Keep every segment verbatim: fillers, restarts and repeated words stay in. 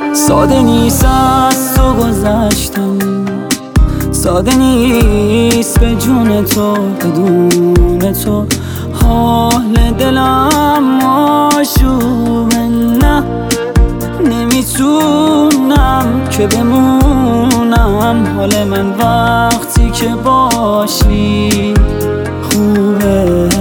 ساده نیست از تو گذشتم، ساده نیست به جون تو بدون تو. حال دلم آشوبه، نه نمیتونم که بمونم. حال من وقتی که باشی خوبه.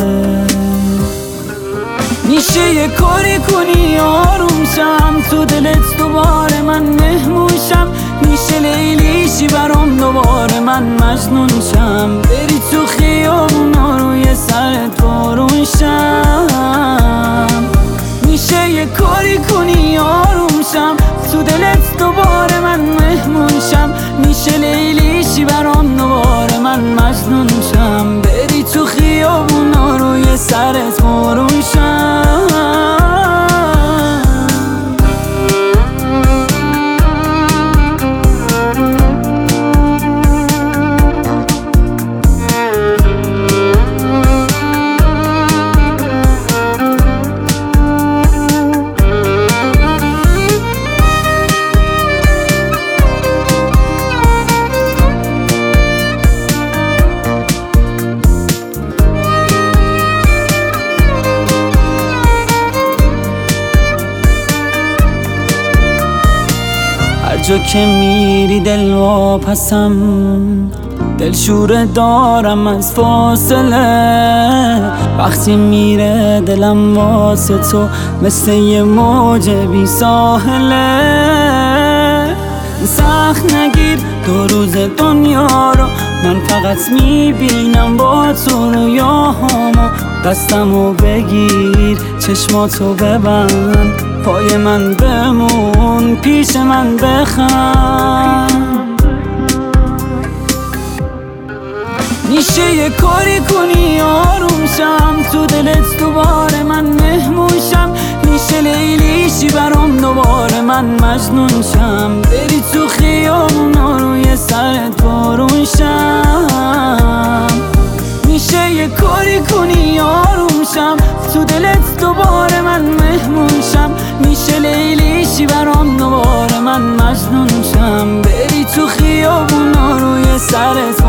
میشه یه کاری کنی آروم شم، تو دلت دوباره من مهمون شم. میشه لیلی شی برام دوباره من مجنون شم، بری تو خیابونا روی سرت بارون شم. میشه یه کاری کنی آروم شم، تو دلت دوباره من مهمون شم. میشه لیلی شی برام دوباره من مجنون شم، بری تو خیابونا روی سرت بارون شم. هر جا که میری دل واپسم، دلشوره دارم از فاصله. وقتی میره دلم واسه تو مثل یه موج بی ساحله. سخت نگیر دو روز دنیا رو، من فقط میبینم با تو رویاهامو. دستمو بگیر چشماتو ببند، پای من بمون پیش من بخند. میشه یه کاری کنی آروم شم، تو دلت دوباره من مهمون شم. میشه لیلی شی برام دوباره من مجنون شم، بری تو خیابونا روی سرت بارون شم. میشه یه کاری کنی آروم شم، تو دلت دوباره من مهمون شم. میشه لیلی شی برام دوباره من مجنون شم، بری تو خیابونا روی سرت